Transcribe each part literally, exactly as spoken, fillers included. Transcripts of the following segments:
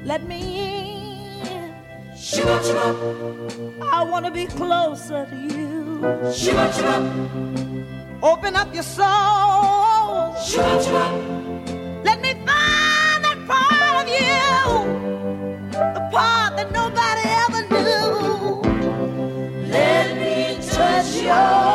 let me in. Shoo-up, shoo-up. I want to be closer to you. Shoo-up, shoo-up. Open up your soul. Shoo-up, shoo-up. Let me find that part of you, the part that nobody ever knew. Let me touch your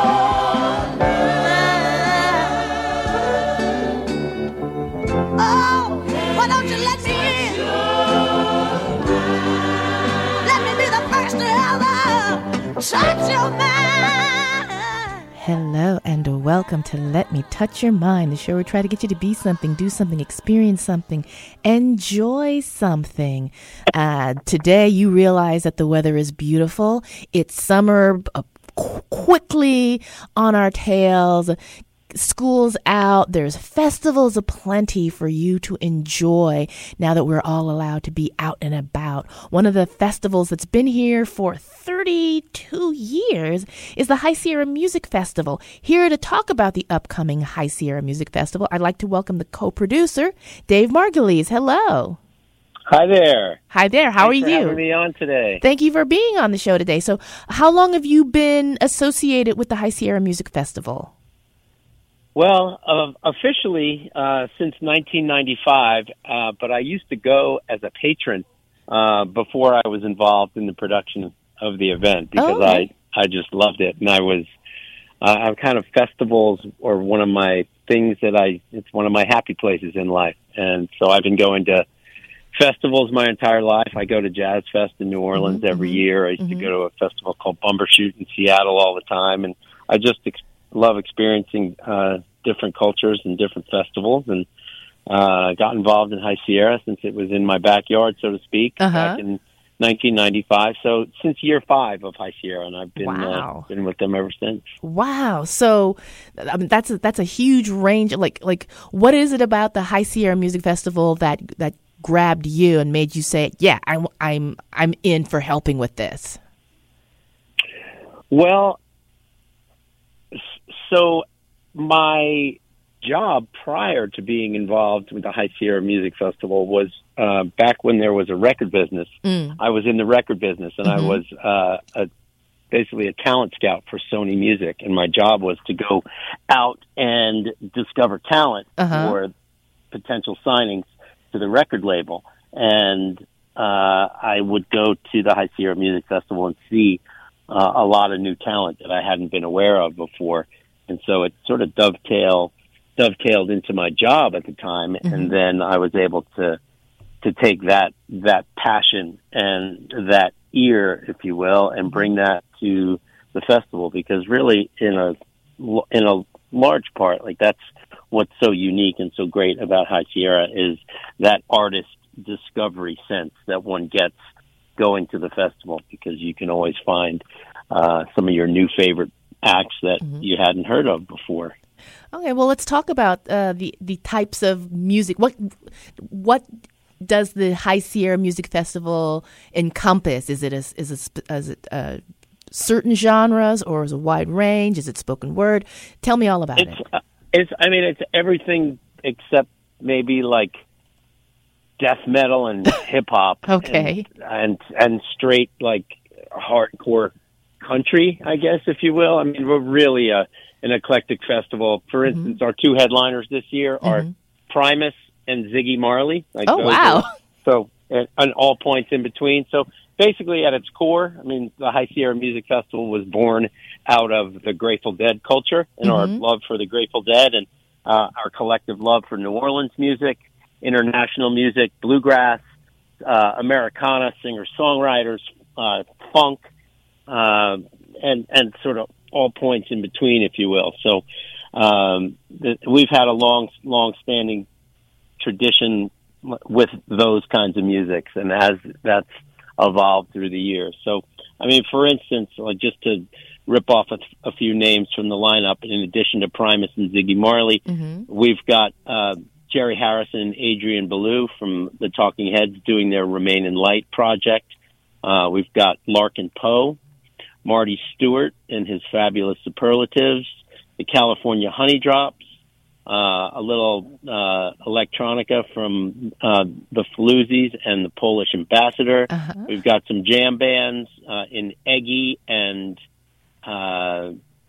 touch your mind. Hello and welcome to Let Me Touch Your Mind, the show where we try to get you to be something, do something, experience something, enjoy something. Uh, today you realize that the weather is beautiful. It's summer uh, qu- quickly on our tails. School's out. There's festivals aplenty for you to enjoy now that we're all allowed to be out and about. One of the festivals that's been here for thirty-two years is the High Sierra Music Festival. Here to talk about the upcoming High Sierra Music Festival, I'd like to welcome the co-producer, Dave Margulies. Hello. Hi there. Hi there. How Thanks are for you? having me on today. Thank you for being on the show today. So how long have you been associated with the High Sierra Music Festival? Well, uh, officially uh, since nineteen ninety-five, uh, but I used to go as a patron uh, before I was involved in the production of the event because oh, okay. I, I just loved it. And I was, uh, I'm kind of festivals or one of my things that I, it's one of my happy places in life. And so I've been going to festivals my entire life. I go to Jazz Fest in New Orleans mm-hmm, every mm-hmm, year. I used mm-hmm. to go to a festival called Bumbershoot in Seattle all the time. And I just ex- love experiencing uh, different cultures and different festivals, and uh, got involved in High Sierra since it was in my backyard, so to speak, uh-huh. back in nineteen ninety-five. So since year five of High Sierra, and I've been wow. uh, been with them ever since. Wow! So I mean, that's a, that's a huge range. Like like, what is it about the High Sierra Music Festival that that grabbed you and made you say, "Yeah, I'm I'm I'm in for helping with this"? Well. So my job prior to being involved with the High Sierra Music Festival was uh, back when there was a record business. Mm. I was in the record business, and mm-hmm. I was uh, a, basically a talent scout for Sony Music, and my job was to go out and discover talent uh-huh. for potential signings to the record label. And uh, I would go to the High Sierra Music Festival and see uh, a lot of new talent that I hadn't been aware of before. And so it sort of dovetail, dovetailed into my job at the time, mm-hmm. and then I was able to to take that that passion and that ear, if you will, and bring that to the festival. Because really, in a in a large part, like that's what's so unique and so great about High Sierra is that artist discovery sense that one gets going to the festival, because you can always find uh, some of your new favorite acts that mm-hmm. you hadn't heard of before. Okay, well, let's talk about uh, the the types of music. What what does the High Sierra Music Festival encompass? Is it a, is it is it uh, certain genres, or is it a wide range? Is it spoken word? Tell me all about it's, it. Uh, it's I mean, it's everything except maybe like death metal and hip hop. Okay, and, and and straight like hardcore country, I guess, if you will. I mean, we're really a, an eclectic festival. For instance, mm-hmm. our two headliners this year are mm-hmm. Primus and Ziggy Marley. Like oh, wow. Are, so, and, and all points in between. So, basically, at its core, I mean, the High Sierra Music Festival was born out of the Grateful Dead culture and mm-hmm. our love for the Grateful Dead and uh, our collective love for New Orleans music, international music, bluegrass, uh, Americana, singer-songwriters, uh, funk, Uh, and and sort of all points in between, if you will. So um, th- we've had a long, long-standing tradition with those kinds of musics, and as that's evolved through the years. So, I mean, for instance, like just to rip off a, a few names from the lineup, in addition to Primus and Ziggy Marley, mm-hmm. we've got uh, Jerry Harrison and Adrian Belew from the Talking Heads doing their Remain in Light project. Uh, we've got Larkin Poe, Marty Stewart and his fabulous Superlatives, the California Honey Drops, uh, a little uh, electronica from uh, the Floozies and the Polish Ambassador. Uh-huh. We've got some jam bands uh, in Eggy and uh,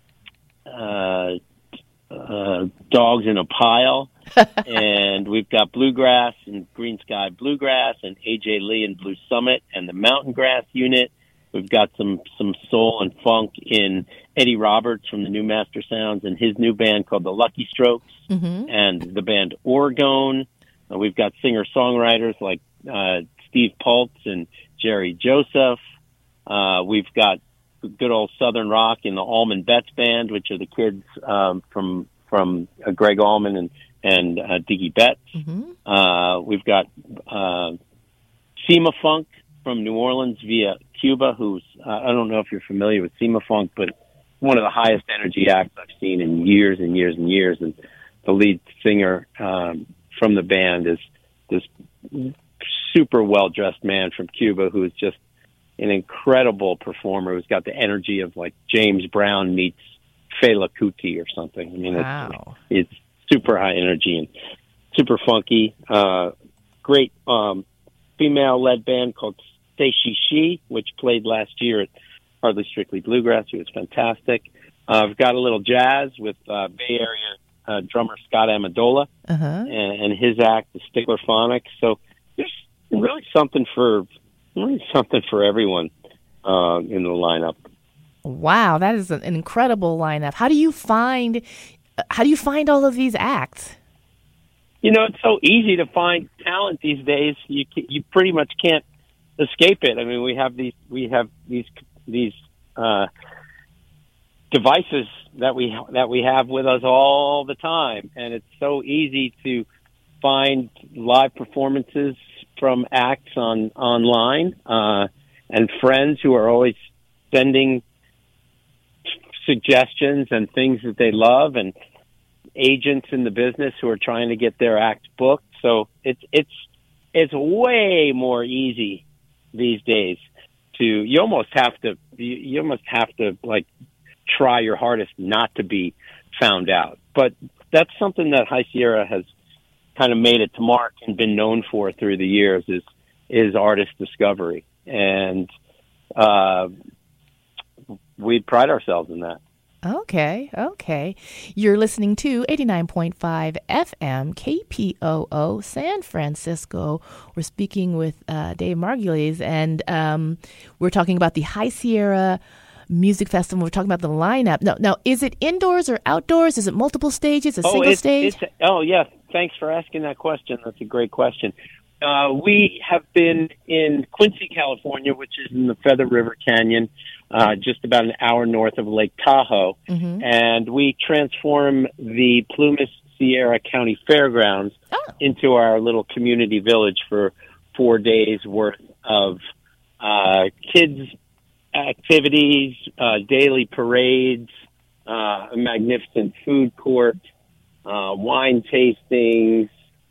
uh, uh, Dogs in a Pile. And we've got Bluegrass and Green Sky Bluegrass and A J Lee and Blue Summit and the Mountain Grass Unit. We've got some, some soul and funk in Eddie Roberts from the New Master Sounds and his new band called the Lucky Strokes, mm-hmm. and the band Orgone. Uh, we've got singer-songwriters like uh, Steve Pultz and Jerry Joseph. Uh, we've got good old Southern rock in the Allman Betts Band, which are the kids um, from from uh, Greg Allman and, and uh, Diggy Betts. Mm-hmm. Uh, we've got uh, Sema Funk from New Orleans via Cuba, who's, uh, I don't know if you're familiar with Sema Funk, but one of the highest energy acts I've seen in years and years and years. And the lead singer um, from the band is this super well-dressed man from Cuba who is just an incredible performer who's got the energy of like James Brown meets Fela Kuti or something. I mean, wow. it's, it's super high energy and super funky. Uh, great um, female-led band called Say She She, which played last year at Hardly Strictly Bluegrass. It was fantastic. Uh, I've got a little jazz with uh, Bay Area uh, drummer Scott Amendola uh-huh. and, and his act, the Stigler Phonics. So there's really something for really something for everyone uh, in the lineup. Wow, that is an incredible lineup. How do you find how do you find all of these acts? You know, it's so easy to find talent these days. You you pretty much can't escape it. I mean, we have these we have these these uh, devices that we that we have with us all the time, and it's so easy to find live performances from acts on online uh, and friends who are always sending suggestions and things that they love, and agents in the business who are trying to get their act booked. So it's it's it's way more easy these days to you almost have to you, you almost have to like try your hardest not to be found out. But that's something that High Sierra has kind of made it to mark and been known for through the years is is artist discovery, and uh, we pride ourselves in that. Okay, okay. You're listening to eighty-nine point five F M K P O O San Francisco. We're speaking with uh, Dave Margulies, and um, we're talking about the High Sierra Music Festival. We're talking about the lineup. No, now, is it indoors or outdoors? Is it multiple stages, a oh, single it's, stage? It's, oh, yeah. Thanks for asking that question. That's a great question. Uh, we have been in Quincy, California, which is in the Feather River Canyon, uh, just about an hour north of Lake Tahoe. Mm-hmm. And we transform the Plumas Sierra County Fairgrounds oh. into our little community village for four days worth of uh, kids' activities, uh, daily parades, uh, a magnificent food court, uh, wine tastings,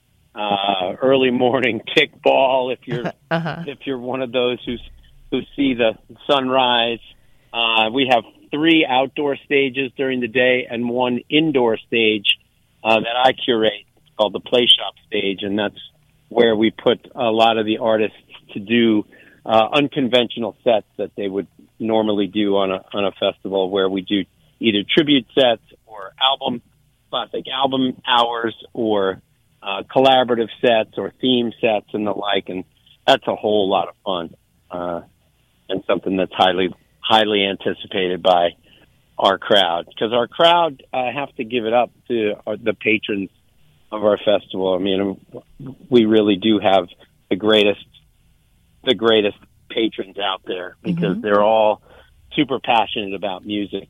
uh, early morning kickball if you're uh-huh. if you're one of those who who see the sunrise. Uh, we have three outdoor stages during the day and one indoor stage uh, that I curate called the Play Shop stage, and that's where we put a lot of the artists to do uh, unconventional sets that they would normally do on a on a festival, where we do either tribute sets or album classic album hours or uh, collaborative sets or theme sets and the like, and that's a whole lot of fun uh, and something that's highly highly anticipated by our crowd, because our crowd uh, have to give it up to our, the patrons of our festival. I mean, we really do have the greatest the greatest patrons out there, because mm-hmm. they're all super passionate about music,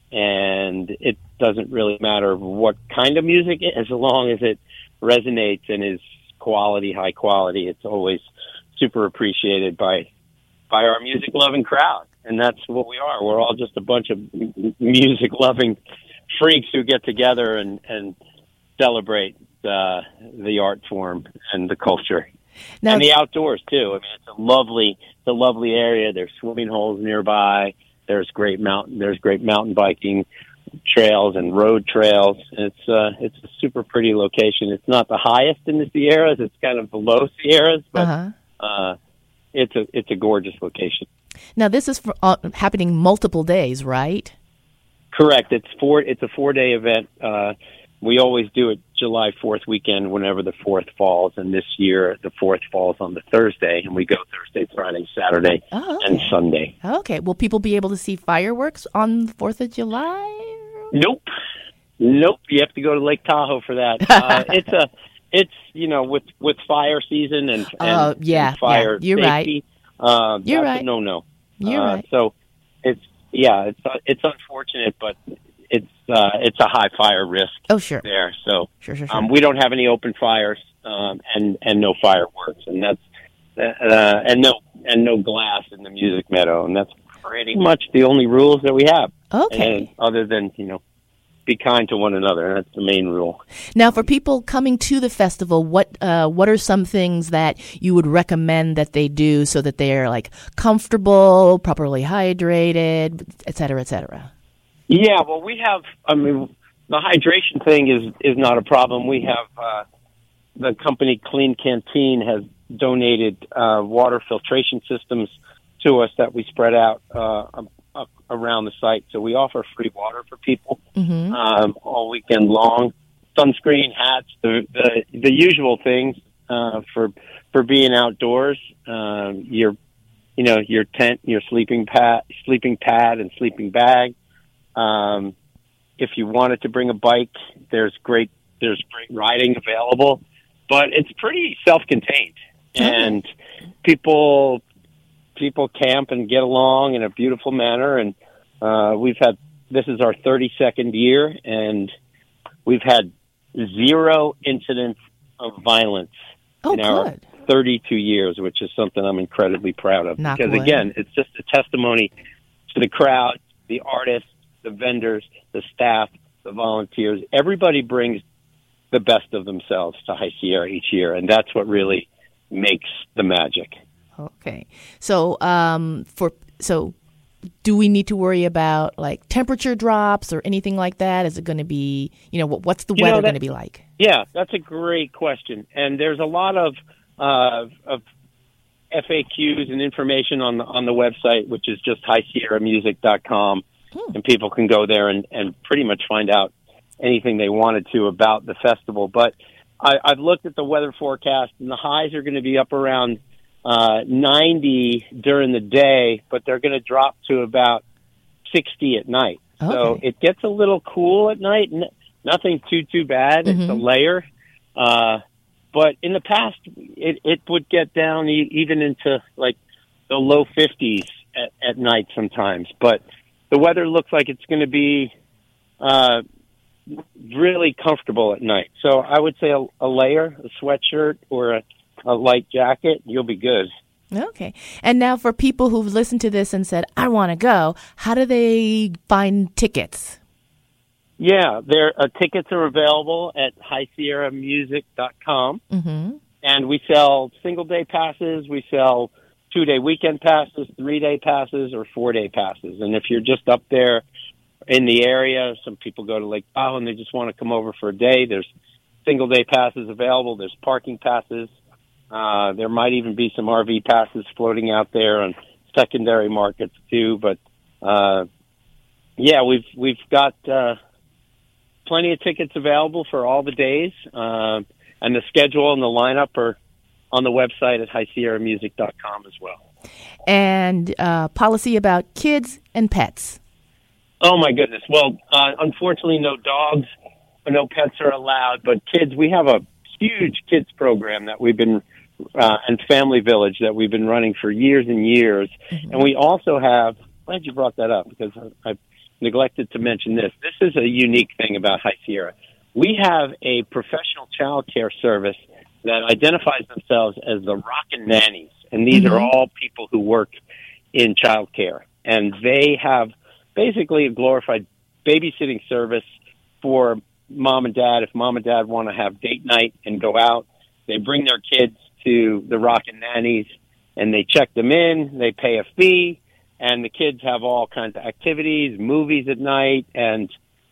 and it doesn't really matter what kind of music, as long as it resonates and is quality, high quality. It's always super appreciated by by our music loving crowd, and that's what we are. We're all just a bunch of music loving freaks who get together and and celebrate uh, the art form and the culture. Now, and the outdoors too. I mean, it's a lovely, it's a lovely area. There's swimming holes nearby. There's great mountain. There's great mountain biking. trails and road trails. It's uh, it's a super pretty location. It's not the highest in the Sierras. It's kind of below Sierras, but uh-huh. uh, it's a it's a gorgeous location. Now, this is for, uh, happening multiple days, right? Correct. It's four. It's a four day event. Uh, we always do it July fourth weekend whenever the fourth falls, and this year the fourth falls on the Thursday, and we go Thursday, Friday, Saturday, oh, okay. and Sunday. Okay. Will people be able to see fireworks on the fourth of July? Nope. Nope. You have to go to Lake Tahoe for that. Uh, it's a, it's you know with with fire season and, and, uh, yeah, and fire yeah, you're safety. Right. Uh, you're that's right. a no no. You're uh, right. So it's yeah, it's it's unfortunate, but it's uh, it's a high fire risk. Oh sure. There. So sure, sure, sure. Um, we don't have any open fires um, and and no fireworks, and that's uh, and no and no glass in the music meadow, and that's pretty much the only rules that we have. Okay. And other than, you know, be kind to one another. That's the main rule. Now, for people coming to the festival, what uh, what are some things that you would recommend that they do so that they're like comfortable, properly hydrated, et cetera, et cetera? Yeah, well, we have, I mean, the hydration thing is, is not a problem. We have, uh, the company Clean Canteen has donated uh, water filtration systems to us that we spread out uh, up around the site. So we offer free water for people mm-hmm. um, all weekend long. Sunscreen, hats, the the, the usual things uh, for for being outdoors. Um, your you know your tent, your sleeping pad, sleeping pad, and sleeping bag. Um, if you wanted to bring a bike, there's great there's great riding available, but it's pretty self-contained, mm-hmm. and people. People camp and get along in a beautiful manner, and uh, we've had this is our thirty-second year, and we've had zero incidents of violence oh, in our good. thirty-two years, which is something I'm incredibly proud of. Not because good. Again, it's just a testimony to the crowd, the artists, the vendors, the staff, the volunteers. Everybody brings the best of themselves to High Sierra each year, and that's what really makes the magic. Okay. So, um, for so, do we need to worry about like temperature drops or anything like that? Is it going to be, you know, what, what's the you weather going to be like? Yeah, that's a great question. And there's a lot of uh, of F A Qs and information on the on the website, which is just high sierra music dot com, hmm. and people can go there and, and pretty much find out anything they wanted to about the festival. But I, I've looked at the weather forecast, and the highs are going to be up around Uh, ninety during the day, but they're going to drop to about sixty at night. Okay. So it gets a little cool at night. N- nothing too, too bad. Mm-hmm. It's a layer. Uh, but in the past, it, it would get down e- even into like the low fifties at, at night sometimes. But the weather looks like it's going to be uh, really comfortable at night. So I would say a, a layer, a sweatshirt, or a a light jacket, you'll be good. Okay. And now for people who've listened to this and said, I want to go, how do they find tickets? Yeah, there uh, tickets are available at high sierra music dot com. Mm-hmm. And we sell single-day passes, we sell two-day weekend passes, three-day passes, or four-day passes. And if you're just up there in the area, some people go to Lake Tahoe and they just want to come over for a day, there's single-day passes available, there's parking passes. Uh, there might even be some R V passes floating out there on secondary markets too. But uh, yeah, we've we've got uh, plenty of tickets available for all the days, uh, and the schedule and the lineup are on the website at high sierra music dot com as well. And uh, policy about kids and pets. Oh my goodness! Well, uh, unfortunately, no dogs, no pets are allowed. But kids, we have a huge kids program that we've been uh, and family village that we've been running for years and years. Mm-hmm. And we also have, glad you brought that up because I, I've neglected to mention this. This is a unique thing about High Sierra. We have a professional child care service that identifies themselves as the Rockin' Nannies. And these mm-hmm. are all people who work in child care. And they have basically a glorified babysitting service for mom and dad. If mom and dad want to have date night and go out, they bring their kids to the Rockin' Nannies and they check them in, they pay a fee, and the kids have all kinds of activities, movies at night, and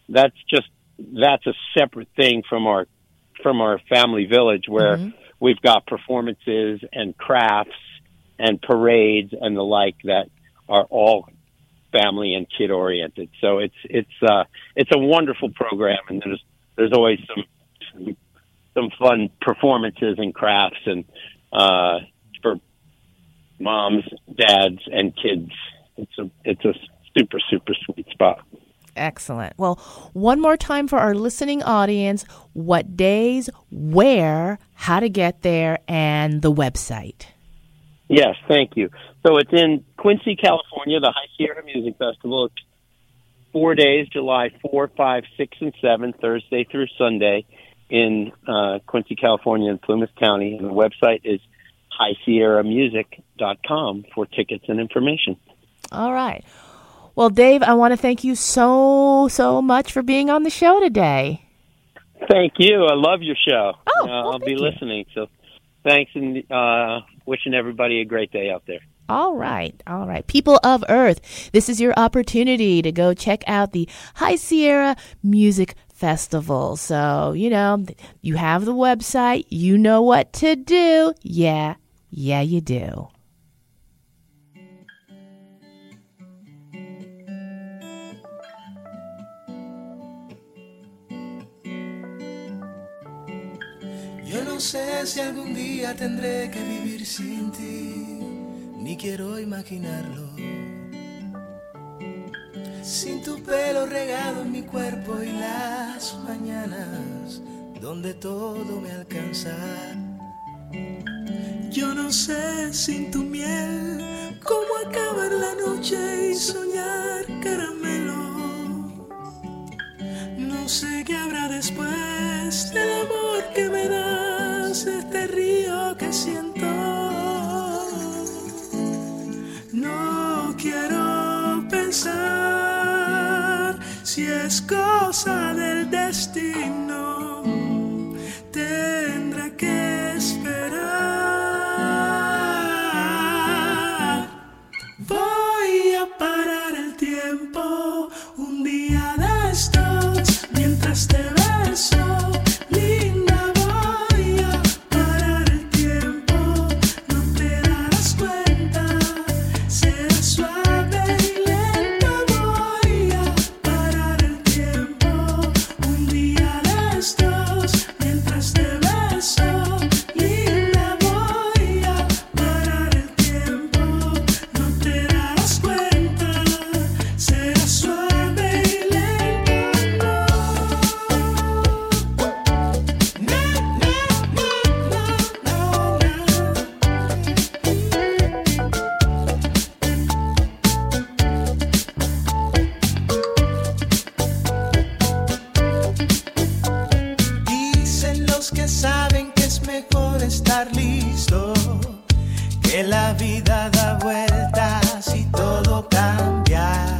that's just that's a separate thing from our from our family village where mm-hmm. we've got performances and crafts and parades and the like that are all family and kid oriented. So it's it's uh, it's a wonderful program, and there's there's always some some fun performances and crafts and uh, for moms, dads, and kids. It's a it's a super super sweet spot. Excellent. Well, one more time for our listening audience: what days, where, how to get there, and the website. Yes, thank you. So it's in Quincy, California, the High Sierra Music Festival. It's four days, July fourth, fifth, sixth, and seventh, Thursday through Sunday in uh, Quincy, California, in Plumas County. And the website is high sierra music dot com for tickets and information. All right. Well, Dave, I want to thank you so, so much for being on the show today. Thank you. I love your show. Oh, uh, well, I'll be you. listening. So thanks, and uh, wishing everybody a great day out there. All right. All right. People of Earth, this is your opportunity to go check out the High Sierra Music Festival. So, you know, you have the website. You know what to do. Yeah. Yeah, you do. Yo no sé si algún día tendré que vivir sin ti, ni quiero imaginarlo. Sin tu pelo regado en mi cuerpo y las mañanas donde todo me alcanza. Yo no sé sin tu miel cómo acabar la noche y soñar caramelo. No sé qué habrá después del amor que me das, este río que siento. No quiero pensar si es cosa del destino, tendré que esperar. Voy a parar el tiempo un día de estos, mientras te beso, linda, voy a parar el tiempo, no te darás cuenta, será suave y lento. Voy a parar el tiempo, un día de estos, mientras te beso, linda, voy a parar el tiempo, no te darás cuenta, será suave y lento. Dicen los que saben que es mejor estar listo, que la vida da vueltas y todo cambia,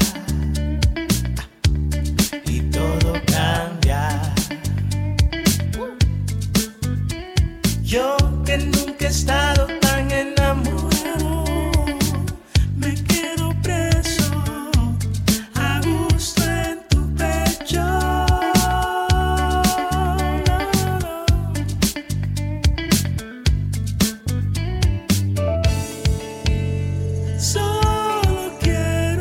y todo cambia. Yo que nunca he estado tan enamorado, me quedo preso a gusto en tu pecho. Solo quiero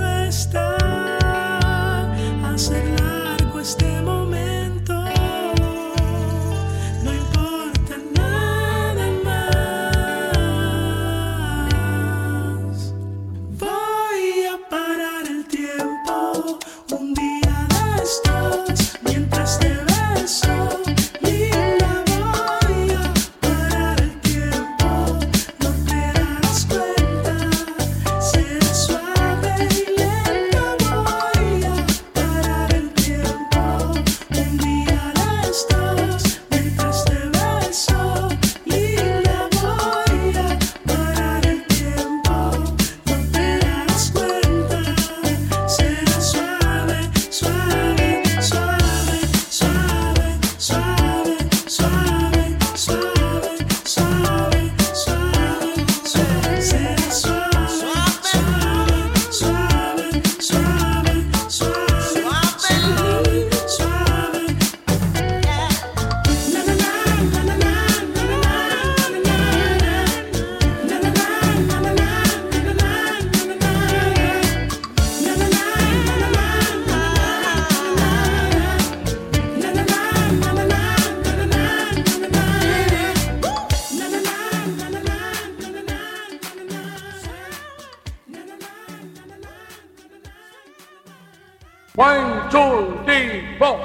One, two, three, four.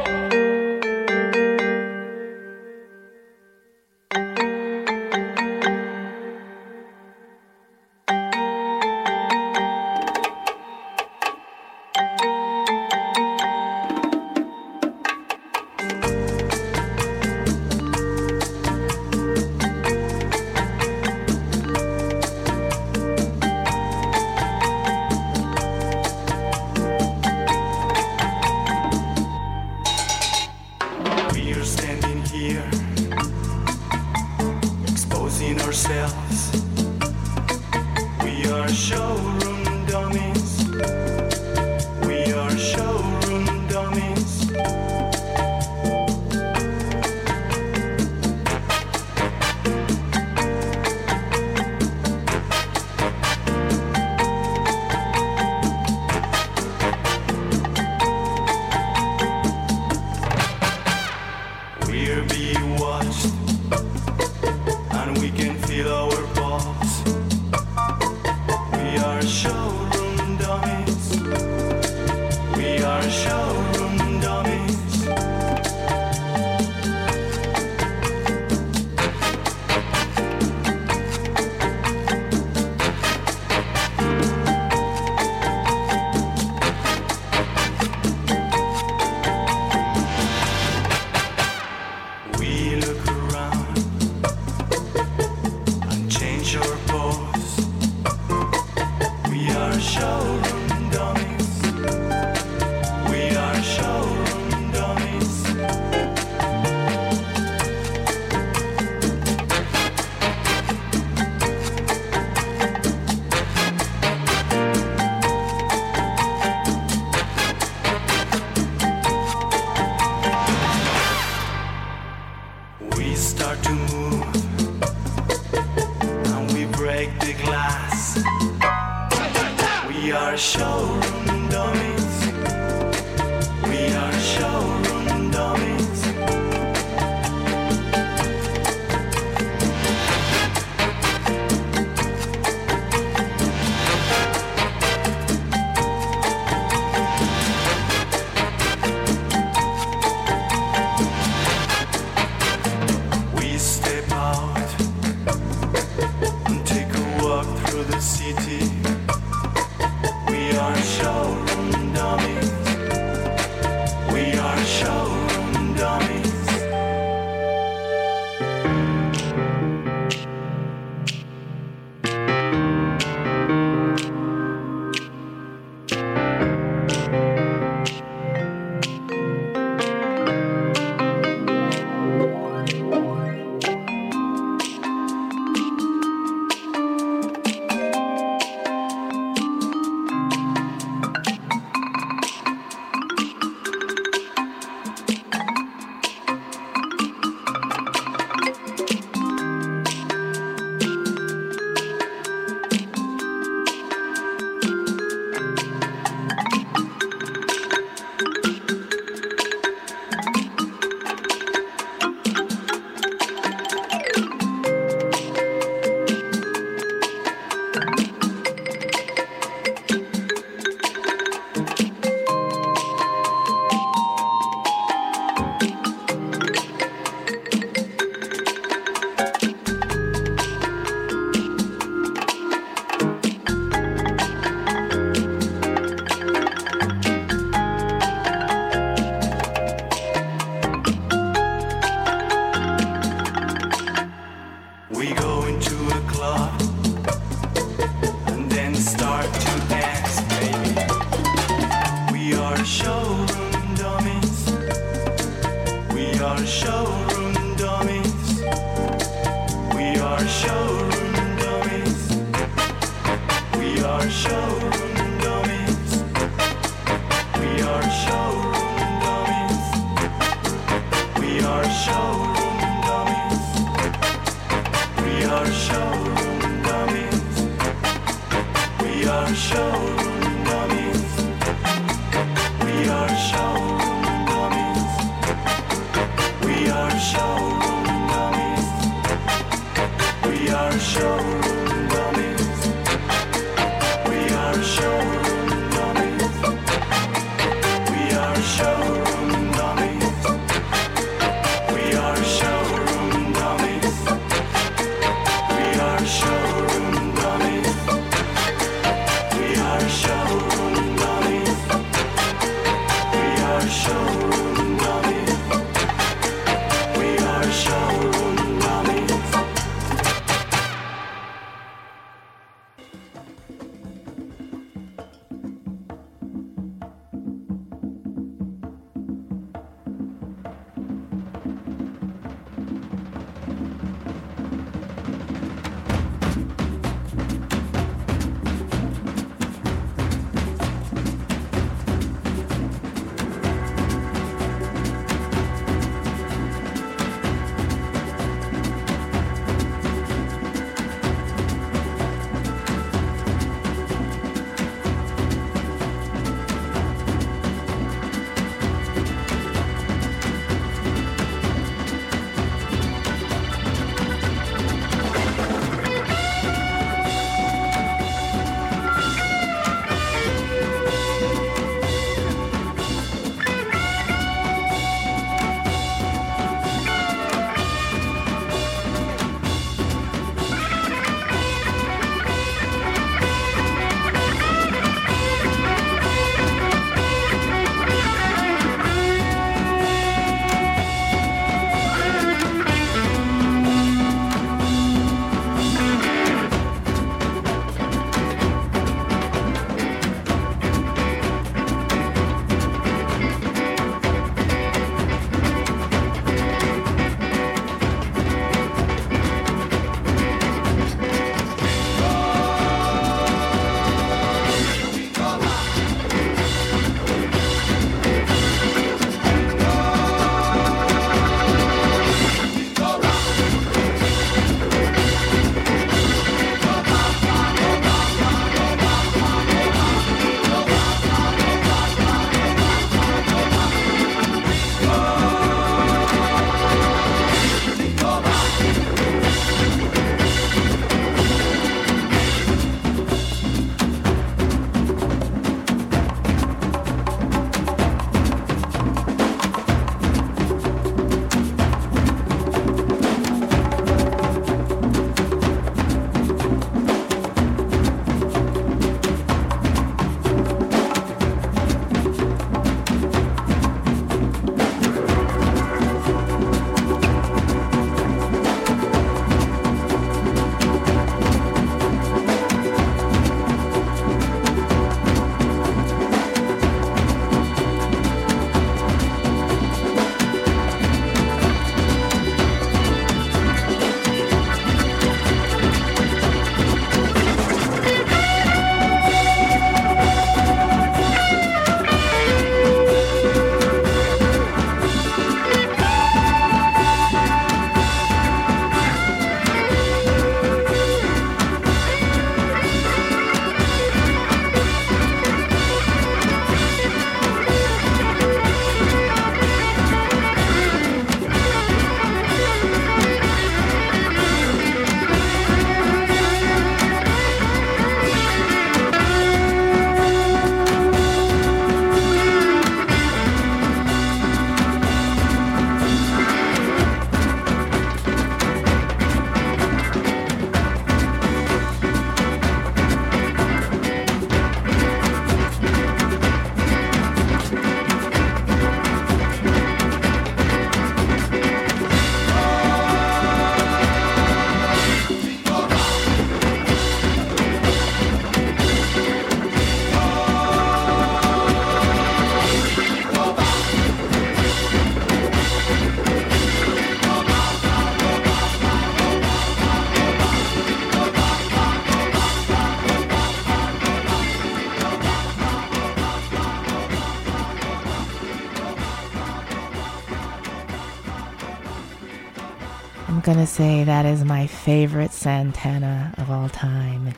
I'm going to say that is my favorite Santana of all time,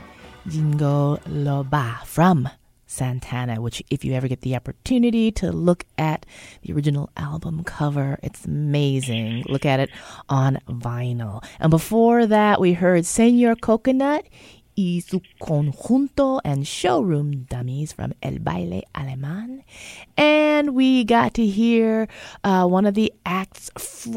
Jingo Loba from Santana, which if you ever get the opportunity to look at the original album cover, it's amazing. Look at it on vinyl. And before that, we heard Señor Coconut y su conjunto and showroom dummies from El Baile Alemán. And we got to hear uh, one of the acts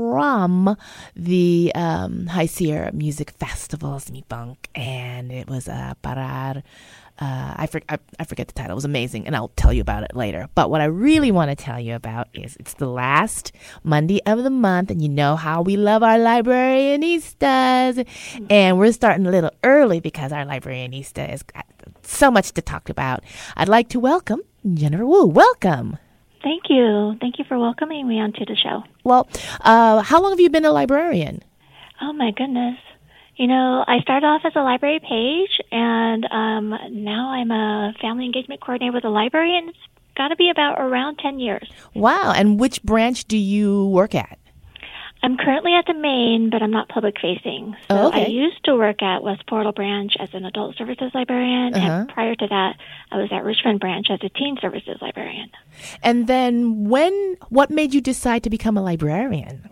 from the um, High Sierra Music Festivals, Mi Punk, and it was uh, Parar. Uh, I, for, I, I forget the title. It was amazing, and I'll tell you about it later. But what I really want to tell you about is it's the last Monday of the month, and you know how we love our librarianistas. And we're starting a little early because our librarianista has got so much to talk about. I'd like to welcome Jennifer Wu. Welcome. Thank you. Thank you for welcoming me onto the show. Well, uh, how long have you been a librarian? Oh, my goodness. You know, I started off as a library page, and um, now I'm a family engagement coordinator with a library, and it's got to be about around ten years. Wow. And which branch do you work at? I'm currently at the main, but I'm not public-facing. So oh, okay. I used to work at West Portal branch as an adult services librarian, uh-huh. and prior to that, I was at Richmond branch as a teen services librarian. And then when, what made you decide to become a librarian?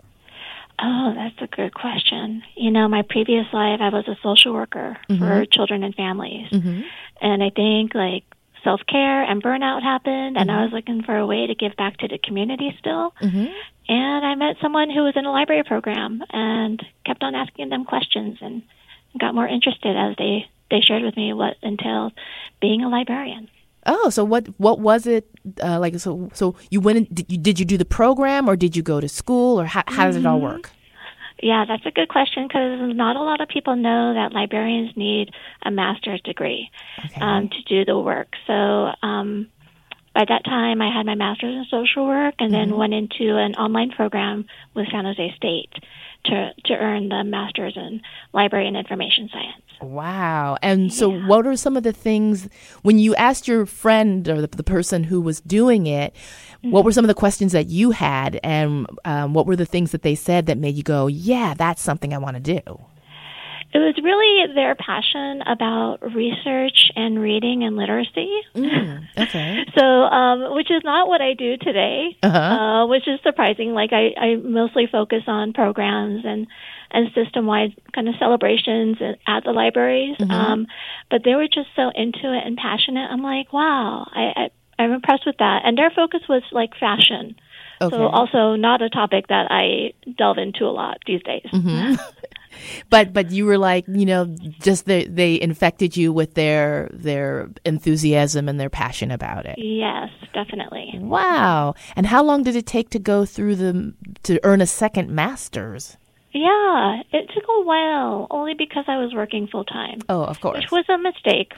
Oh, that's a good question. You know, my previous life, I was a social worker mm-hmm. for children and families. Mm-hmm. And I think, like, self-care and burnout happened, and mm-hmm. I was looking for a way to give back to the community still. Mm-hmm. And I met someone who was in a library program and kept on asking them questions and got more interested as they, they shared with me what entailed being a librarian. Oh, so what what was it uh, like? So so you went in, did you did you do the program, or did you go to school, or how how mm-hmm. does it all work? Yeah, that's a good question, because not a lot of people know that librarians need a master's degree okay. um, to do the work. So um, by that time, I had my master's in social work, and mm-hmm. then went into an online program with San Jose State to to earn the master's in library and information science. Wow. And so yeah. what are some of the things, when you asked your friend or the, the person who was doing it, mm-hmm. what were some of the questions that you had, and um, what were the things that they said that made you go, yeah, that's something I want to do? It was really their passion about research and reading and literacy. Mm, okay. So, um, which is not what I do today, uh-huh. uh, which is surprising. Like, I, I mostly focus on programs and, and system-wide kind of celebrations at the libraries. Mm-hmm. Um, but they were just so into it and passionate. I'm like, wow, I, I, I'm impressed with that. And their focus was, like, fashion. Okay. So also not a topic that I delve into a lot these days. Mm-hmm. But but you were like, you know, just they, they infected you with their their enthusiasm and their passion about it. Yes, definitely. Wow. And how long did it take to go through the to earn a second master's? Yeah, it took a while, only because I was working full time. Oh, of course, which was a mistake.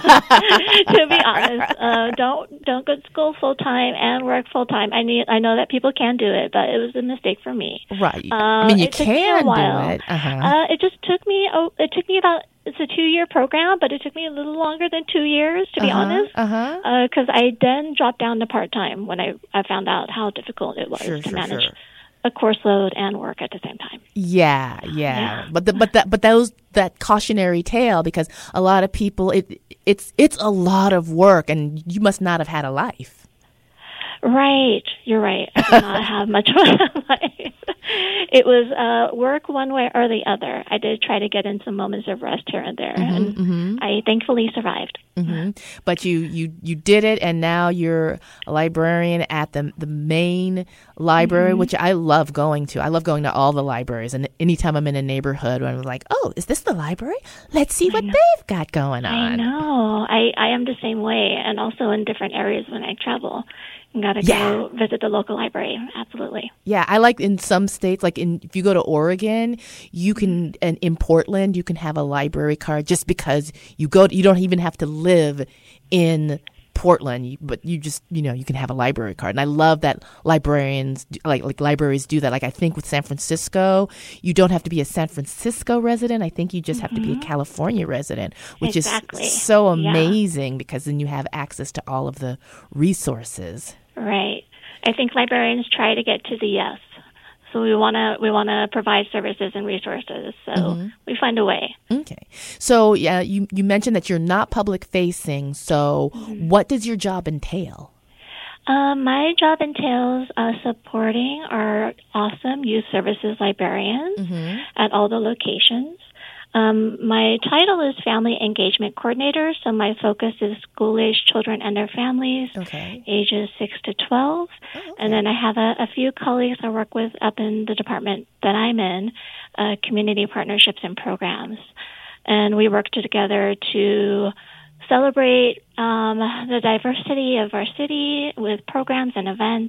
To be honest, uh, don't don't go to school full time and work full time. I need I know that people can do it, but it was a mistake for me. Right. Uh, I mean, you it can do it. Uh-huh. Uh, it just took me. Oh, it took me about. It's a two-year program, but it took me a little longer than two years, to be uh-huh, honest. Uh-huh. Because uh, I then dropped down to part-time when I, I found out how difficult it was sure, to sure, manage sure. a course load and work at the same time. Yeah, yeah. yeah. But the, but that but those that cautionary tale, because a lot of people it it's it's a lot of work, and you must not have had a life. Right, you're right. I did not have much of a life. It was uh, work one way or the other. I did try to get in some moments of rest here and there, mm-hmm, and mm-hmm. I thankfully survived. Mm-hmm. But you, you, you did it, and now you're a librarian at the the main library, mm-hmm. which I love going to. I love going to all the libraries, and anytime I'm in a neighborhood, I'm like, oh, is this the library? Let's see what they've got going on. I know. I, I am the same way, and also in different areas when I travel. Got to yeah. go visit the local library. Absolutely. Yeah, I like in some states, like in if you go to Oregon, you can, and in Portland, you can have a library card just because you go. You don't even have to live in Portland, but you just, you know, you can have a library card. And I love that librarians, like like libraries do that. Like I think with San Francisco, you don't have to be a San Francisco resident. I think you just mm-hmm. have to be a California resident, which exactly. is so amazing yeah. because then you have access to all of the resources. Right. I think librarians try to get to the yes. so we want to we want to provide services and resources. So mm-hmm. we find a way. Okay. So yeah, you you mentioned that you're not public facing. So mm-hmm. what does your job entail? Um, my job entails uh, supporting our awesome youth services librarians mm-hmm. at all the locations. Um, my title is Family Engagement Coordinator, so my focus is school-age children and their families, okay. ages six to twelve. Oh, okay. And then I have a, a few colleagues I work with up in the department that I'm in, uh, community partnerships and programs. And we work together to celebrate um, the diversity of our city with programs and events,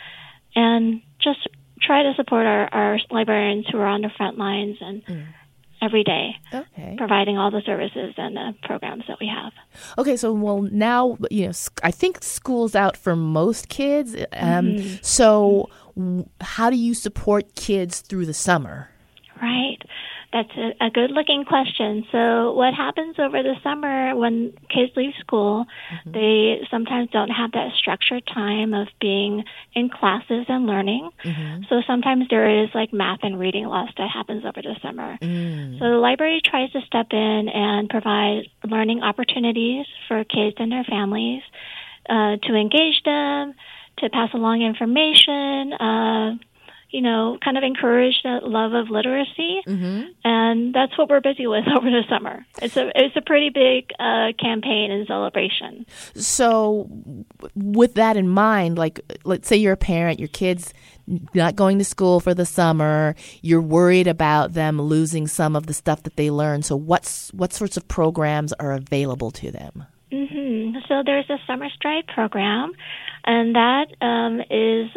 and just try to support our, our librarians who are on the front lines and mm. every day, okay. providing all the services and the programs that we have. Okay, so well now, you know, I think school's out for most kids. Um, mm-hmm. So mm-hmm. how do you support kids through the summer? Right. That's a, a good-looking question. So what happens over the summer when kids leave school, mm-hmm. they sometimes don't have that structured time of being in classes and learning. Mm-hmm. So sometimes there is like math and reading loss that happens over the summer. Mm. So the library tries to step in and provide learning opportunities for kids and their families uh, to engage them, to pass along information, uh you know, kind of encourage that love of literacy. Mm-hmm. And that's what we're busy with over the summer. It's a it's a pretty big uh, campaign and celebration. So with that in mind, like, let's say you're a parent, your kid's not going to school for the summer, you're worried about them losing some of the stuff that they learn. So what's what sorts of programs are available to them? Mm-hmm. So there's a Summer Stride program, and that um, is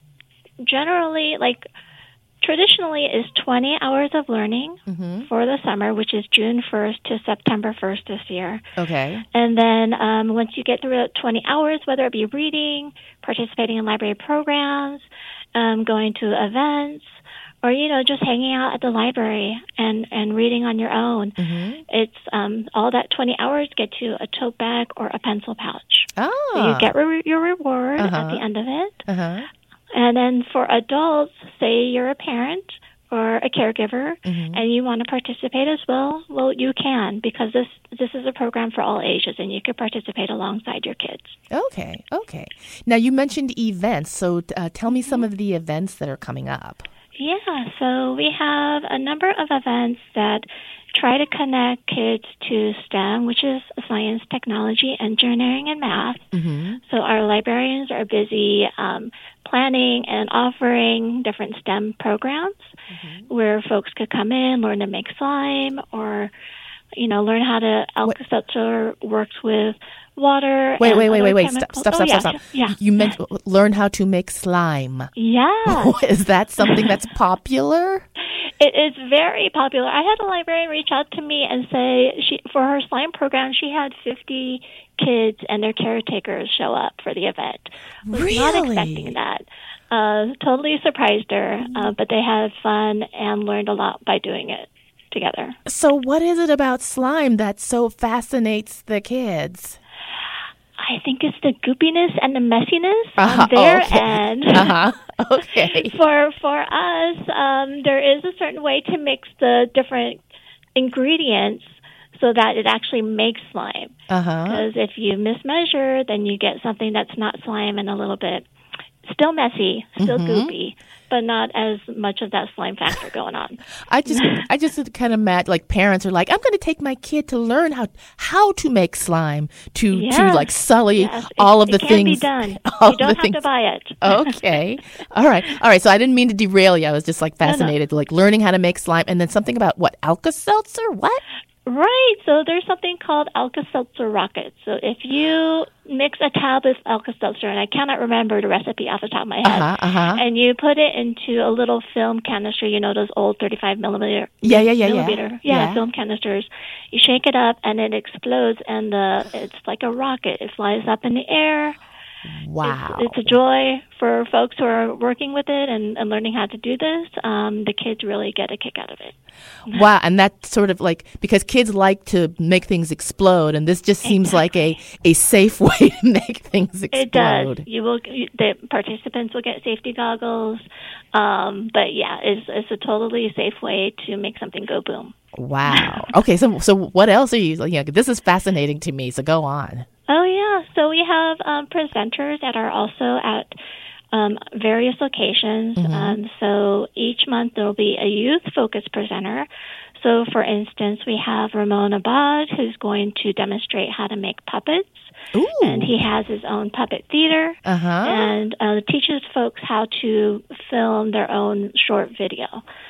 generally, like, traditionally is twenty hours of learning mm-hmm. for the summer, which is June first to September first this year. Okay. And then um, once you get through twenty hours, whether it be reading, participating in library programs, um, going to events, or, you know, just hanging out at the library and, and reading on your own, mm-hmm. it's um, all that twenty hours get you a tote bag or a pencil pouch. Oh. So you get re- your reward uh-huh. at the end of it. Uh-huh. And then for adults, say you're a parent or a caregiver mm-hmm. and you want to participate as well, well, you can, because this this is a program for all ages and you can participate alongside your kids. Okay, okay. Now, you mentioned events, so uh, tell me some of the events that are coming up. Yeah, so we have a number of events that try to connect kids to STEM, which is science, technology, engineering, and math. Mm-hmm. So our librarians are busy um, planning and offering different STEM programs mm-hmm. where folks could come in, learn to make slime, or, you know, learn how to Alka-Seltzer works with water. Wait, wait, wait, wait, wait. Stop, stop, stop, oh, stop, stop. Yeah. You meant learn how to make slime. Yeah. Is that something that's popular? It is very popular. I had a librarian reach out to me and say she for her slime program, she had fifty kids and their caretakers show up for the event. Was really? Not expecting that. Uh, totally surprised her, uh, but they had fun and learned a lot by doing it together. So what is it about slime that so fascinates the kids? I think it's the goopiness and the messiness uh-huh, on their okay. end. Uh-huh. Okay. for for us, um, there is a certain way to mix the different ingredients so that it actually makes slime. Uh-huh. Because if you mismeasure, then you get something that's not slime and a little bit still messy, still mm-hmm. goopy, but not as much of that slime factor going on. I just, I just kind of mad. Like parents are like, I'm going to take my kid to learn how how to make slime to yes. to like sully yes. all it, of the it can things. Be done. All you don't the have things. to buy it. Okay, all right, all right. So I didn't mean to derail you. I was just like fascinated, no, no. like learning how to make slime, and then something about what Alka-Seltzer. What? Right. So there's something called Alka-Seltzer Rockets. So if you mix a tab of Alka-Seltzer, and I cannot remember the recipe off the top of my head, uh-huh, uh-huh. and you put it into a little film canister, you know, those old thirty-five millimeter, yeah, yeah, yeah, millimeter, yeah. yeah, yeah, film canisters. You shake it up, and it explodes, and the it's like a rocket. It flies up in the air, Wow. It's, it's a joy for folks who are working with it and, and learning how to do this. Um, the kids really get a kick out of it. Wow, and that's sort of like, because kids like to make things explode, and this just seems Exactly. like a, a safe way to make things explode. It does. You will. You, the participants will get safety goggles, um, but yeah, it's, it's a totally safe way to make something go boom. Wow. Okay, so so what else are you, you know, this is fascinating to me, so go on. Oh yeah, so we have um, presenters that are also at um, various locations. Mm-hmm. Um, so each month there will be a youth-focused presenter. So, for instance, we have Ramon Abad, who's going to demonstrate how to make puppets. Ooh. And he has his own puppet theater, Uh-huh. and uh, teaches folks how to film their own short video.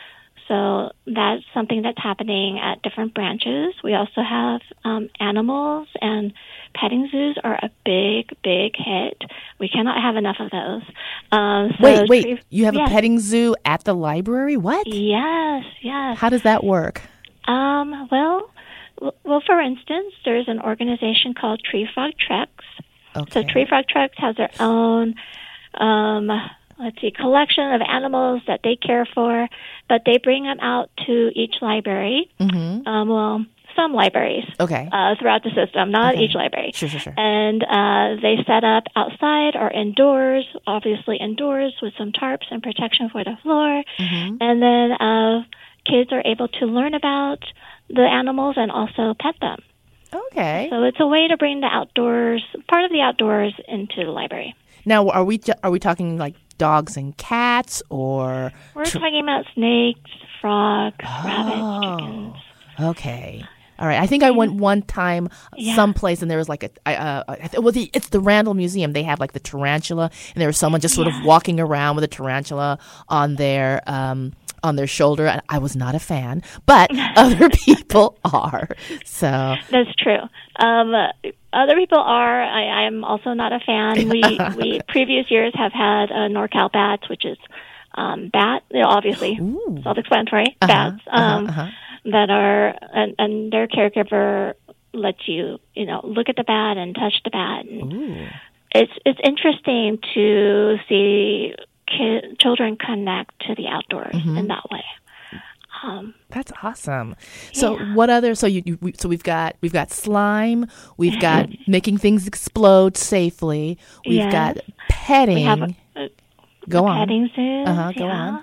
So that's something that's happening at different branches. We also have um, animals, and petting zoos are a big, big hit. We cannot have enough of those. Um, so Wait, wait, tree- you have yes. a petting zoo at the library? What? Yes, yes. How does that work? Um, well, w- well, for instance, there's an organization called Tree Frog Treks. Okay. So Tree Frog Treks has their own, um, let's see, collection of animals that they care for, but they bring them out to each library. Mm-hmm. Um, well, some libraries Okay. uh, throughout the system, not Okay. each library. Sure, sure, sure. And uh, they set up outside or indoors, obviously indoors with some tarps and protection for the floor. Mm-hmm. And then uh, kids are able to learn about the animals and also pet them. Okay. So it's a way to bring the outdoors, part of the outdoors, into the library. Now, are we ju- are we talking like dogs and cats, or We're tr- talking about snakes, frogs, Oh. rabbits, chickens. Okay. All right. I think I went one time Yeah. someplace, and there was like a, I, uh, I th- well, the, it's the Randall Museum. They have like the tarantula, and there was someone just sort Yeah. of walking around with a tarantula on their um on their shoulder. And I was not a fan, but other people are. So That's true. Um, other people are. I, I'm also not a fan. We we previous years have had uh, NorCal bats, which is um, bat. You know, obviously, Ooh. self-explanatory. Uh-huh, Bats um, uh-huh, uh-huh. that are, and, and their caregiver lets you, you know, look at the bat and touch the bat. And Ooh. it's it's interesting to see ki- children connect to the outdoors Mm-hmm. in that way. Um, That's awesome. So Yeah. what other? So you, you we, so we've got we've got slime. We've got making things explode safely. We've Yes. got petting. we have a, a Go on. petting zoos. Uh-huh, go yeah.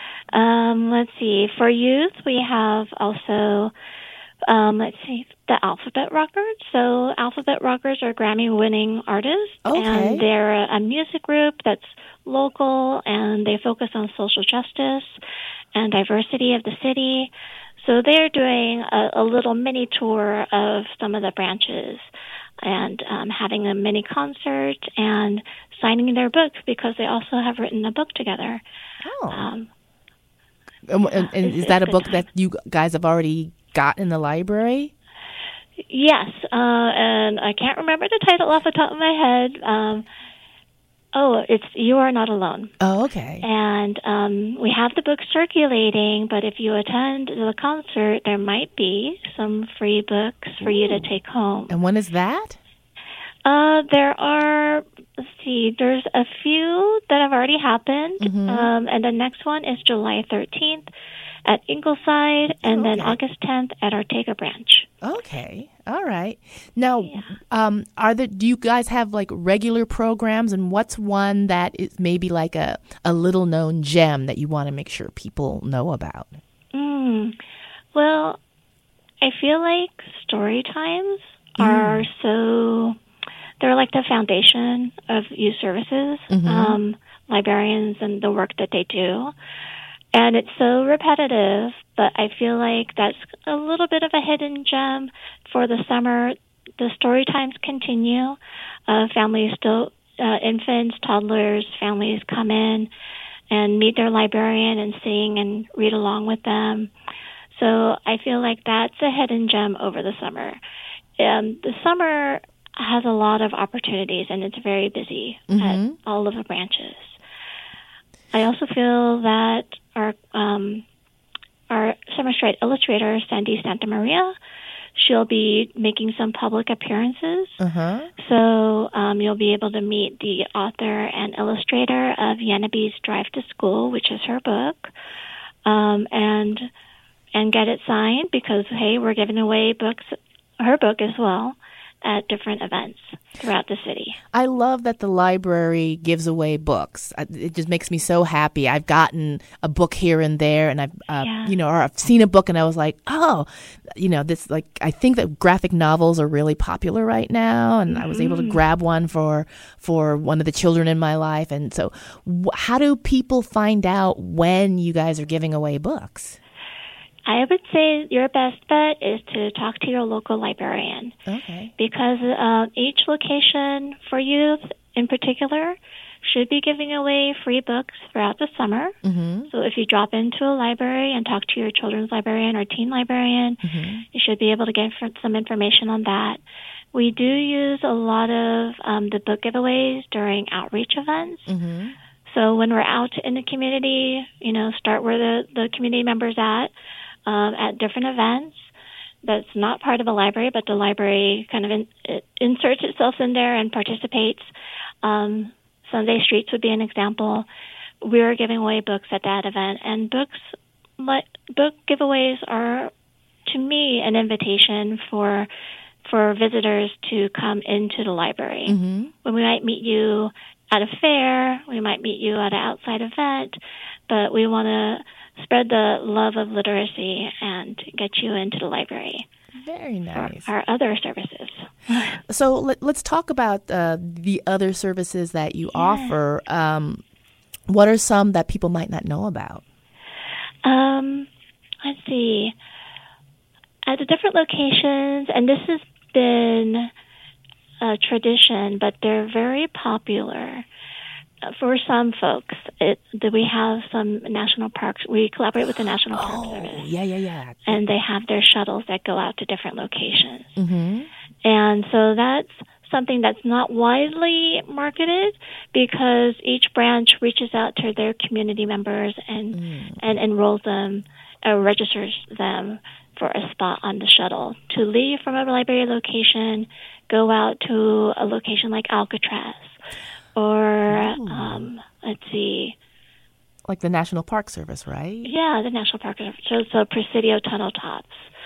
Um, let's see. For youth, we have also, um, let's see, the Alphabet Rockers. So Alphabet Rockers are Grammy-winning artists, Okay. and they're a, a music group that's local, and they focus on social justice and diversity of the city. So they're doing a, a little mini tour of some of the branches and um, having a mini concert and signing their book because they also have written a book together. Oh. Um, And, and, and it's- is that a it's book good that you guys have already got in the library? yes, uh, and I can't remember the title off the top of my head. Um, oh, it's You Are Not Alone. Oh, okay. And um, we have the book circulating, but if you attend the concert, there might be some free books for you to take home. And when is that? Uh, there are, let's see, there's a few that have already happened, Mm-hmm. um, and the next one is July thirteenth at Ingleside, and then Okay. August tenth at Ortega Branch. Okay. All right. Now, um, are there? Do you guys have like regular programs, and what's one that is maybe like a, a little known gem that you want to make sure people know about? Mm. Well, I feel like story times are so, they're like the foundation of youth services, um, librarians and the work that they do. And it's so repetitive, but I feel like that's a little bit of a hidden gem for the summer. The story times continue. Uh, families still, uh, infants, toddlers, families come in and meet their librarian and sing and read along with them. So I feel like that's a hidden gem over the summer. Um, the summer has a lot of opportunities, and it's very busy at all of the branches. I also feel that our um, our Summer Straight illustrator, Sandy Santa Maria, she'll be making some public appearances. Uh huh. So um, um, you'll be able to meet the author and illustrator of Yenabe's Drive to School, which is her book, um, and and get it signed because, hey, we're giving away books, her book as well, at different events throughout the city. I love that the library gives away books. It just makes me so happy. I've gotten a book here and there, and I've, uh, yeah. you know, or I've seen a book, and I was like, oh, you know, this, like, I think that graphic novels are really popular right now, and mm-hmm. I was able to grab one for for one of the children in my life. And so, wh- how do people find out when you guys are giving away books? I would say your best bet is to talk to your local librarian. Okay. Because uh, each location for youth in particular should be giving away free books throughout the summer. Mm-hmm. So if you drop into a library and talk to your children's librarian or teen librarian, mm-hmm. you should be able to get some information on that. We do use a lot of um, the book giveaways during outreach events. Mm-hmm. So when we're out in the community, you know, start where the, the community member's at. Um, at different events that's not part of a library, but the library kind of in, it inserts itself in there and participates. Um, Sunday Streets would be an example. We're giving away books at that event, and books, like, book giveaways are, to me, an invitation for for visitors to come into the library. Mm-hmm. When we might meet you at a fair, we might meet you at an outside event, but we want to spread the love of literacy and get you into the library. Very nice. Our, our other services. So let, let's talk about uh, the other services that you yeah. offer. Um, what are some that people might not know about? Um, let's see. At the different locations, and this has been a tradition, but they're very popular. For some folks, it, we have some national parks. We collaborate with the National Park oh, Service. yeah, yeah, yeah. And they have their shuttles that go out to different locations. Mm-hmm. And so that's something that's not widely marketed because each branch reaches out to their community members and, mm. and enrolls them, or registers them for a spot on the shuttle to leave from a library location, go out to a location like Alcatraz. Or, um, let's see. Like the National Park Service, right? Yeah, the National Park Service. So, so Presidio Tunnel Tops.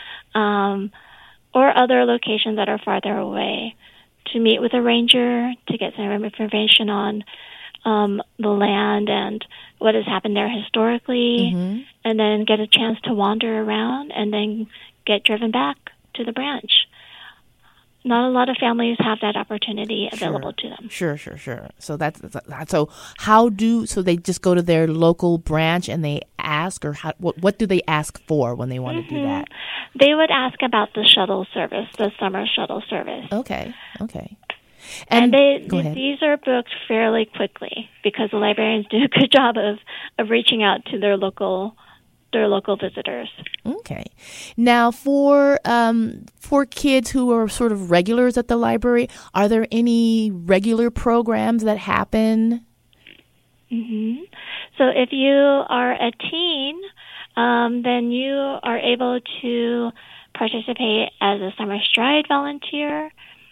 Um, or other locations that are farther away to meet with a ranger to get some information on um, the land and what has happened there historically, mm-hmm. and then get a chance to wander around and then get driven back to the branch. Not a lot of families have that opportunity available sure. to them. Sure, sure, sure. So that's, that's so. How do so they just go to their local branch and they ask, or how, what what do they ask for when they want mm-hmm. to do that? They would ask about the shuttle service, the summer shuttle service. Okay, okay. And, and they, go th- ahead. these are booked fairly quickly because the librarians do a good job of, of reaching out to their local their local visitors. Okay. Now, for um, for kids who are sort of regulars at the library, are there any regular programs that happen? Mm-hmm. So if you are a teen, um, then you are able to participate as a Summer Stride volunteer.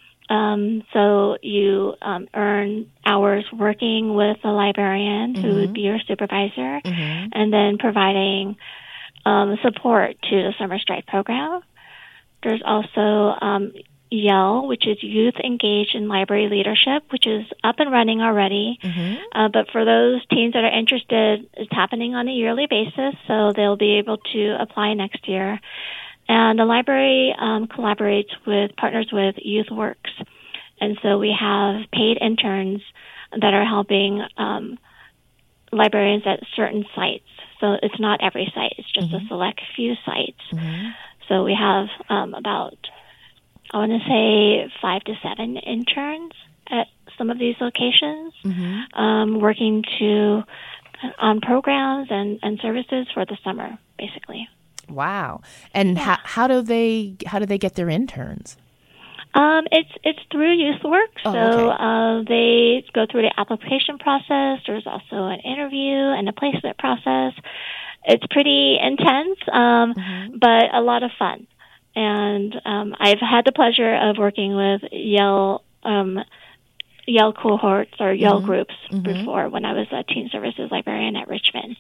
Um, so you um, earn hours working with a librarian, mm-hmm. who would be your supervisor, mm-hmm. and then providing um, support to the Summer Stride program. There's also um, YELL, which is Youth Engaged in Library Leadership, which is up and running already. Mm-hmm. Uh, but for those teens that are interested, it's happening on a yearly basis, so they'll be able to apply next year. And the library um, collaborates with, partners with YouthWorks. And so we have paid interns that are helping um, librarians at certain sites. So it's not every site, it's just mm-hmm. a select few sites. Mm-hmm. So we have um, about, I want to say, five to seven interns at some of these locations, mm-hmm. um, working to on programs and, and services for the summer, basically. Wow. And yeah. how how do they how do they get their interns? Um, it's it's through YouthWorks. Oh, so okay. uh, they go through the application process. There's also an interview and a placement process. It's pretty intense, um, mm-hmm. but a lot of fun. And um, I've had the pleasure of working with YELL um, Yale cohorts or Yale Mm-hmm. groups Mm-hmm. before when I was a teen services librarian at Richmond.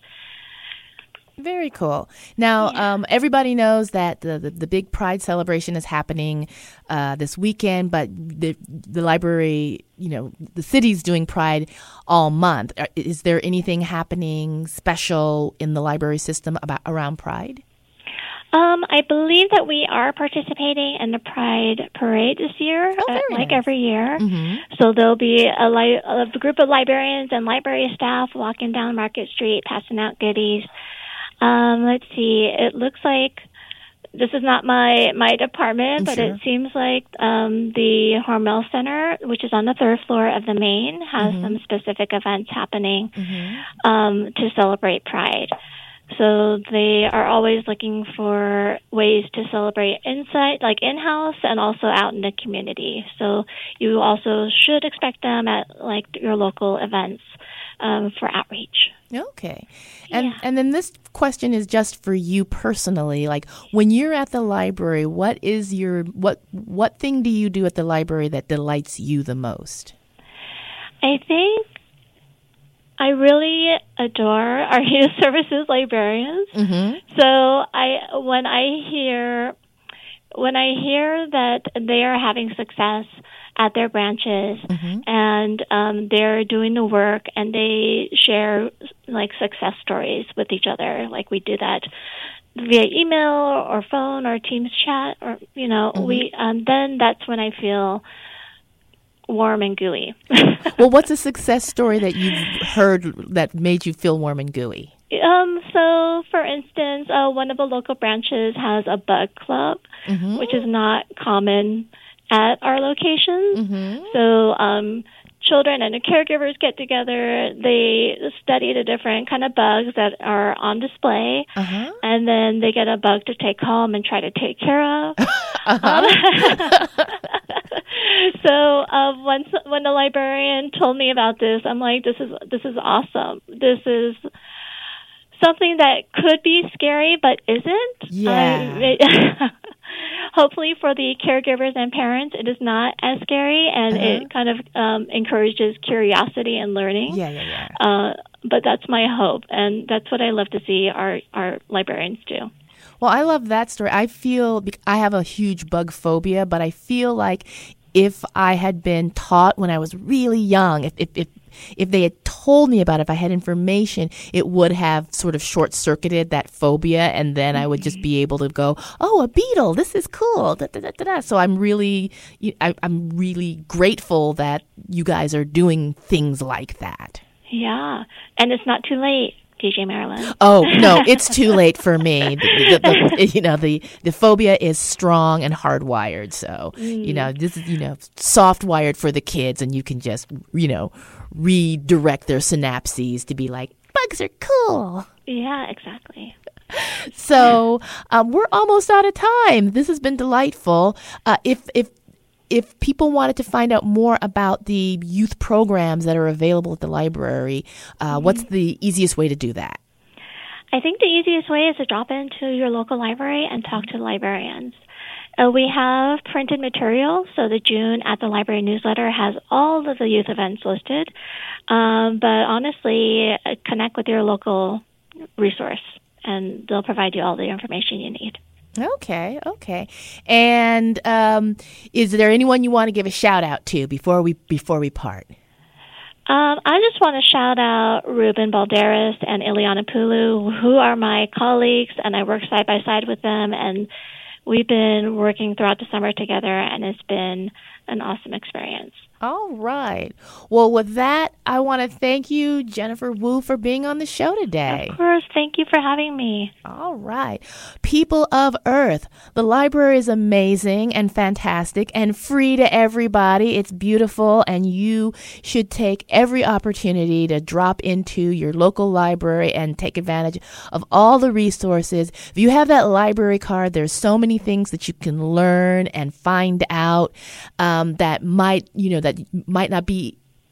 Very cool. Now, Yeah. um, everybody knows that the, the, the big Pride celebration is happening uh, this weekend, but the the library, you know, the city's doing Pride all month. Uh, Is there anything happening special in the library system about around Pride? Um, I believe that we are participating in the Pride Parade this year, Oh, very uh, like nice. every year. Mm-hmm. So there'll be a, li- a group of librarians and library staff walking down Market Street, passing out goodies. Um, let's see. It looks like this is not my my department, but Sure. it seems like um, the Hormel Center, which is on the third floor of the main, has Mm-hmm. some specific events happening Mm-hmm. um, to celebrate Pride. So they are always looking for ways to celebrate inside, like in-house, and also out in the community. So you also should expect them at like your local events um, for outreach. Okay. And Yeah. and then this question is just for you personally. Like when you're at the library, what is your what what thing do you do at the library that delights you the most? I think I really adore our youth services librarians. Mm-hmm. So I when I hear when I hear that they are having success at their branches Mm-hmm. and um, they're doing the work and they share like success stories with each other, like we do that via email or phone or Teams chat, or you know, Mm-hmm. we um, then that's when I feel warm and gooey. Well, what's a success story that you've heard that made you feel warm and gooey? Um, so, for instance, uh, one of the local branches has a bug club, Mm-hmm. which is not common at our locations. Mm-hmm. So, um, children and the caregivers get together. They study the different kind of bugs that are on display, Uh-huh. and then they get a bug to take home and try to take care of. Uh-huh. Um, so uh, once when the librarian told me about this, I'm like, this is this is awesome. This is something that could be scary, but isn't. Yeah. Um, it- hopefully for the caregivers and parents, it is not as scary, and Uh-huh. it kind of um, encourages curiosity and learning. Yeah, yeah, yeah. Uh, but that's my hope, and that's what I love to see our, our librarians do. Well, I love that story. I feel bec- I have a huge bug phobia, but I feel like if I had been taught when I was really young, if if if, if they had told me about it, if I had information, it would have sort of short-circuited that phobia, and then I would just be able to go, "Oh, a beetle! This is cool!" Da, da, da, da, da. So I'm really, I, I'm really grateful that you guys are doing things like that. Yeah, and it's not too late, D J Marilyn. Oh no, it's too late for me. The, the, the, you know, the, the phobia is strong and hardwired. So Mm. you know, this is you know soft wired for the kids, and you can just you know redirect their synapses to be like bugs are cool. Yeah, exactly. So um, we're almost out of time. This has been delightful. Uh, if if if people wanted to find out more about the youth programs that are available at the library, uh, Mm-hmm. what's the easiest way to do that? I think the easiest way is to drop into your local library and talk to librarians. Uh, we have printed material, so the June at the Library newsletter has all of the youth events listed. Um, but honestly, uh, connect with your local resource, and they'll provide you all the information you need. Okay, okay. And um, is there anyone you want to give a shout out to before we before we part? Um, I just want to shout out Ruben Balderas and Ileana Pulu, who are my colleagues, and I work side by side with them, and we've been working throughout the summer together, and it's been an awesome experience. All right. Well, with that, I want to thank you, Jennifer Wu, for being on the show today. Of course. Thank you for having me. All right. People of Earth, the library is amazing and fantastic and free to everybody. It's beautiful, and you should take every opportunity to drop into your local library and take advantage of all the resources. If you have that library card, there's so many things that you can learn and find out um, that might, you know, that might not be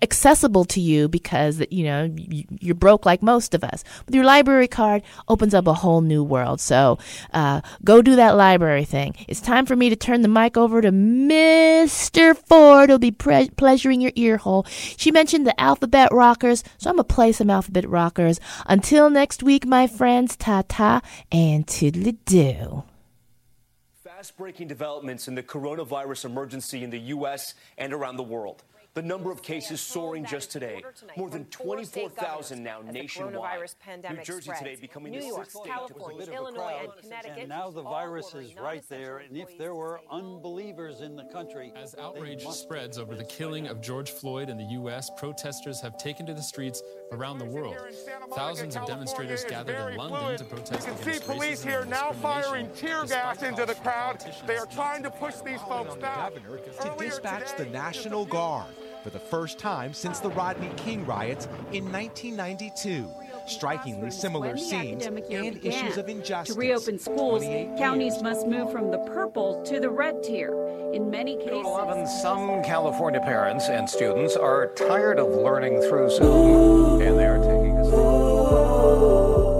accessible to you because, you know, you're broke like most of us. With your library card, opens up a whole new world. So uh, go do that library thing. It's time for me to turn the mic over to Mister Ford. It'll be pre- pleasuring your ear hole. She mentioned the Alphabet Rockers, so I'm going to play some Alphabet Rockers. Until next week, my friends, ta-ta and toodly-doo. Fast-breaking developments in the coronavirus emergency in the U S and around the world. The number of cases soaring just today. More than twenty-four thousand now nationwide. New Jersey today becoming the sixth state. California, Illinois, and Connecticut. And now the virus is right there. And if there were unbelievers in the country... As outrage spreads over the killing of George Floyd in the U S, protesters have taken to the streets around the world. Thousands of demonstrators gathered in London to protest against racism. You can see police here now firing tear gas into the crowd. They are trying to push these folks down. To dispatch the National Guard for the first time since the Rodney King riots in nineteen ninety-two. Strikingly similar scenes and issues of injustice. To reopen schools, counties years. must move from the purple to the red tier. In many cases, eleven, some California parents and students are tired of learning through Zoom, and they are taking a stand.